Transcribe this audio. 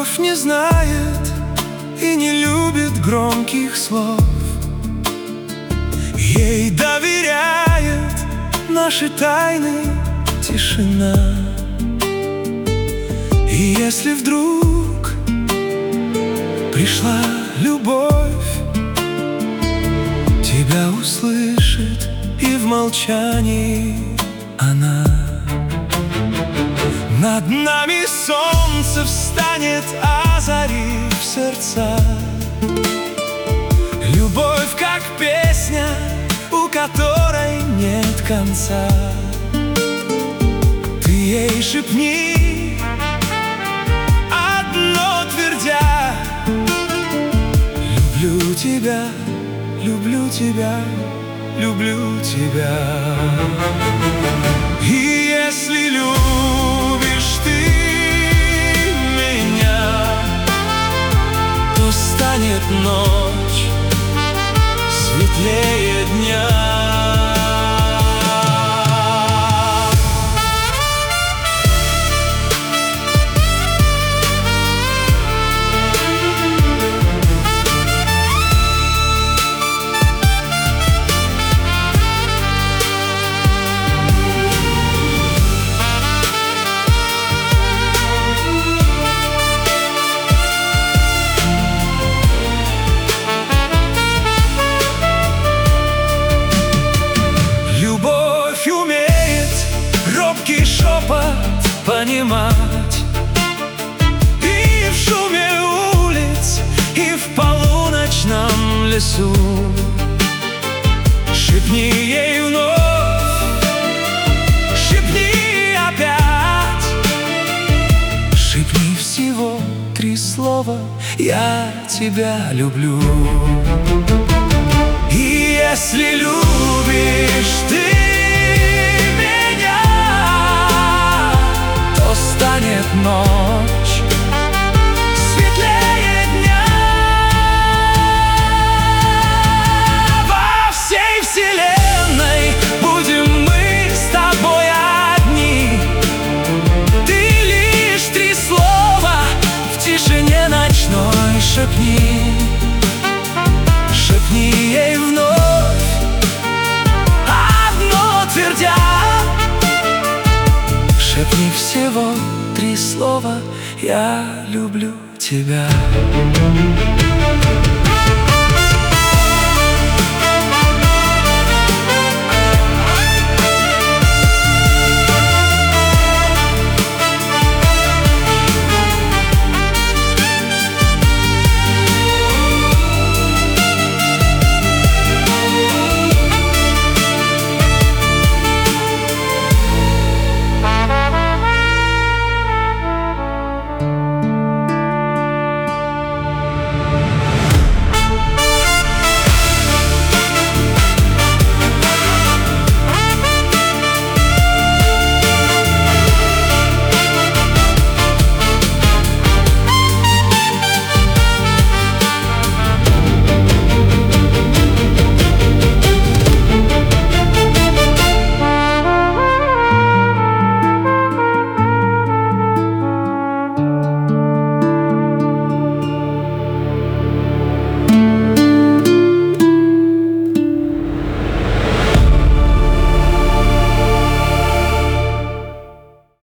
Любовь не знает и не любит громких слов. Ей доверяет наши тайны тишина. И если вдруг пришла любовь, тебя услышит, и в молчании она. Над нами солнце встанет, озарив сердца. Любовь как песня, у которой нет конца. Ты ей шепни, одно твердя: люблю тебя, люблю тебя, люблю тебя. И если любишь ты меня, то станет ночь светлее дня. Робкий шепот понимать и в шуме улиц, и в полуночном лесу. Шепни ей вновь, шепни опять, шепни всего 3 слова: я тебя люблю. И если любишь ты меня, станет ночь светлее дня. Во всей вселенной будем мы с тобой одни. Ты лишь 3 слова в тишине ночной шепни. Шепни ей вновь, одно твердя. Шепни всего 3 слова: я люблю тебя.